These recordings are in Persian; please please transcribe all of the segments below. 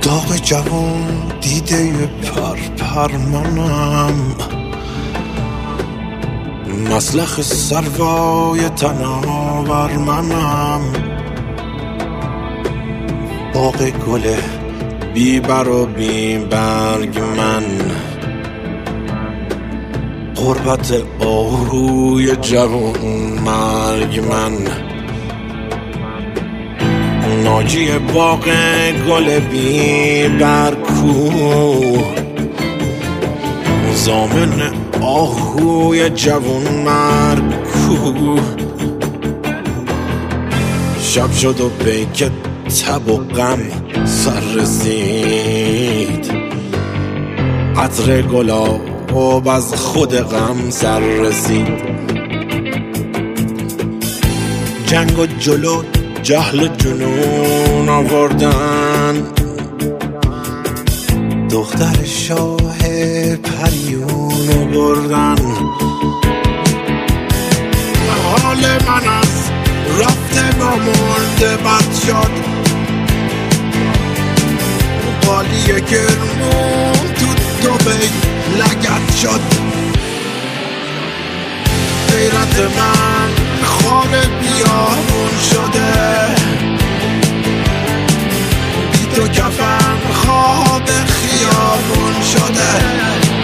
داغ جوان دیده پر منم، مسلخ سروای تناور منم، باغ گل بی بر و بی برگ من، غربت آهوی جوان مرگ من، ناجی باغ گل بی برکو، زامن آهوی جوان مرگ کو. شب شد و پیک تب و غم سر رسید، عطر گلاب از خود غم سر رسید. جنگ و جلو جهل و جنون آوردن، دختر شاه پریون بردن. حال من از رفته با مرده بد شد، قالی گرمون تو دبی لگد شد. غیرت من خواب بیابون شده، بی تو کفن خواب خیابون شده.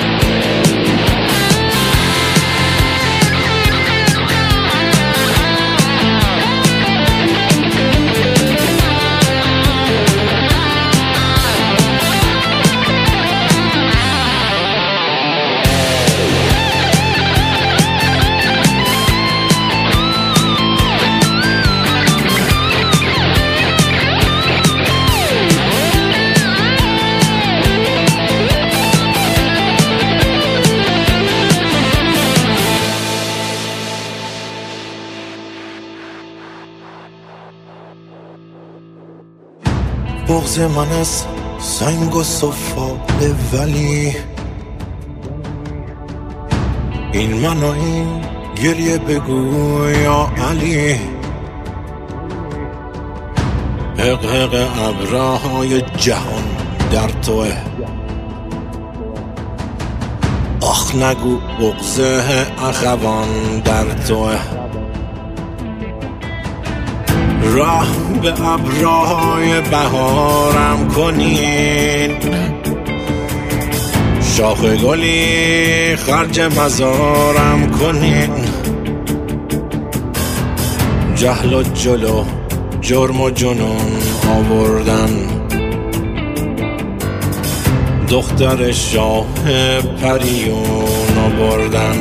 بغض من از سنگ و سفاله، ولی این من و این گریه بگو یا علی. حقق ابرهای جهان در توه، آخ نگو بغض اخوان در توه. رحم به ابرهای بهارم کنین، شاخ گلی خرج مزارم کنین. جهل و جلو جرم و جنون آوردن، دختر شاه پریون آوردن.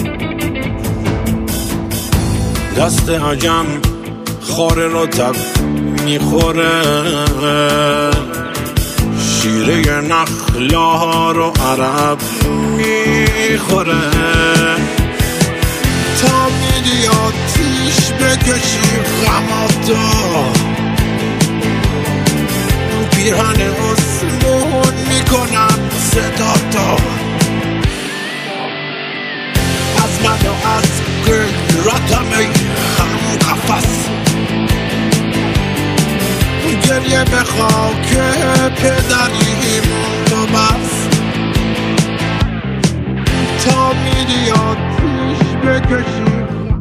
دست عجم خاره رو تب میخوره، شیره نخلا رو عرب میخوره. تا میری آتیش بکشی غماتو، پیرهن آسمون میکنم صداتو. از من و از غیرتم ای هم قفص، گریه به خاک پدریم تو بس. تا میری آتیش بکشی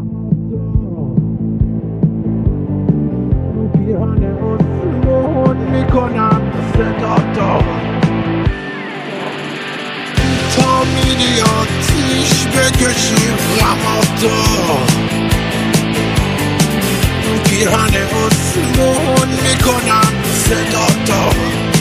پیرهن آسمون میکنم صداتو. تا میری آتیش بکشی غماتو، پیرهن آسمون میکنم صداتو.